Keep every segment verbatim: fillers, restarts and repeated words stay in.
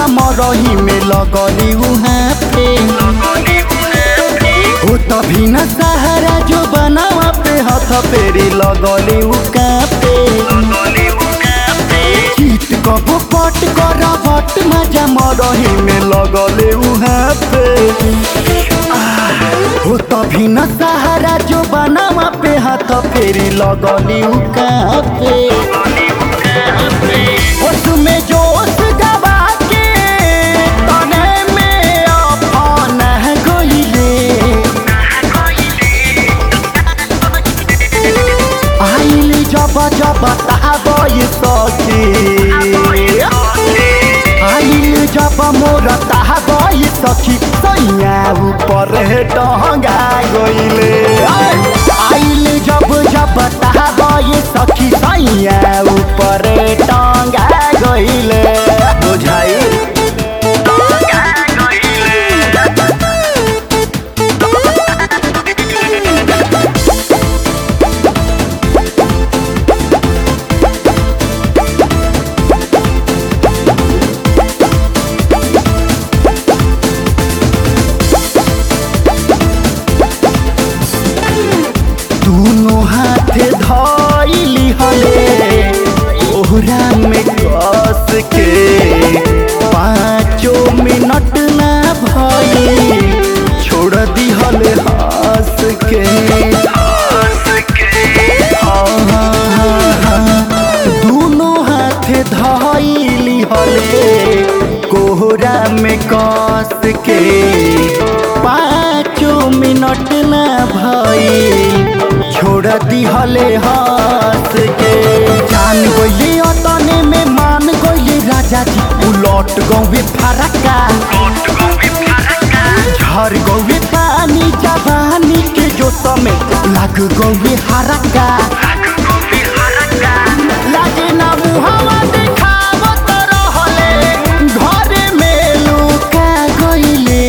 मरही में लगली उहाँ पे हो तभी न सहारा जो बनावा पे हाथ फेरी लगली उहाँ पे चीत कबो पट कर बट मजा मरही में लगले उहाँ पे हो तभी न सहारा जो बनावा पे हाथ फेरी लगली उहाँ पे उसमें जोश गवा के तने में अपन गइले आइल जब जब ताबई सखी आइल जब मोर ताबई सखी सैया ऊपर टंगा गइले आइल जब जब ताबई सखी सैया ऊपर टंगा गइले बुझाई दोनों हाथ धइली हले ओहरा में कस के पाँचों मिनट ना भई छोड़ दी हले हंस के दोनों हाथ धइली हले कोहरा में कस के पाँचों मिनट ना भई छोड़ दी हले हंस के जान गइले अतने में मान गइले राजा जी उलट गौवे फरका झर गौवे पानी जवानी के जो समय लग गौवे हरका लागे ना मुहावा देखावत रहले घरे में लुका गइले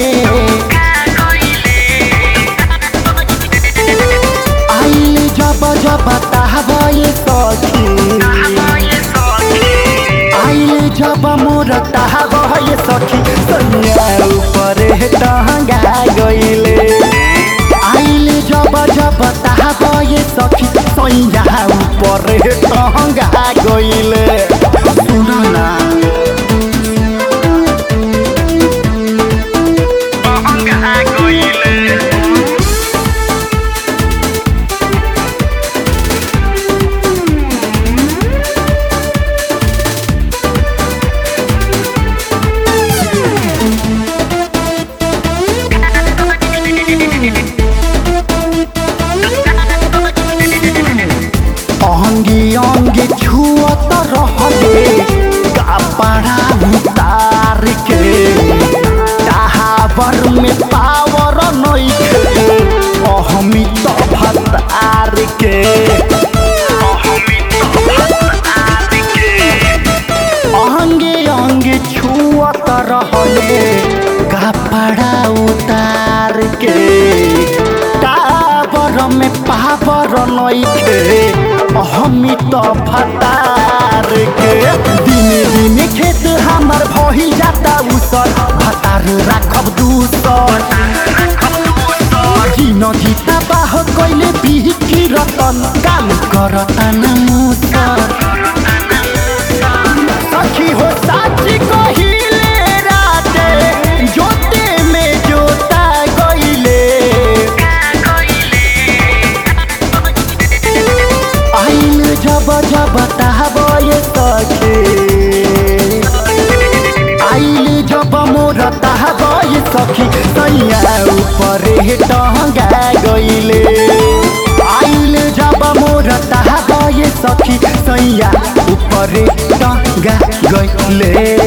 जब जब ताबई सखी आइल जब मोर ताबई सखी सैया ऊपर टंगा गइले आइल जब जब ताबई सखी सैया ऊपर टंगा गइले सुन ना अंगी अंगी छुअत रहले कपड़ा उतार के टावर में पावर नइखे अहमी तो भतार के अंगे अंगे छुअत रहले कपड़ा उतार के टावर में पावर नइखे हमी तो भतार के दिन दिन खेत हमार भही जाता उसर भतार राखब दूसर जीन जीता बाह कैले बिही रतन काम करता न मुसर सखी हो साची कहिले राते जोते में जोता गइले आइल जब जब ताबई सखी आइल जब मोर ताबई सखी सैया ऊपर टंगा गइले आइल जब मोर ताबई सखी सैया ऊपर टंगा गइले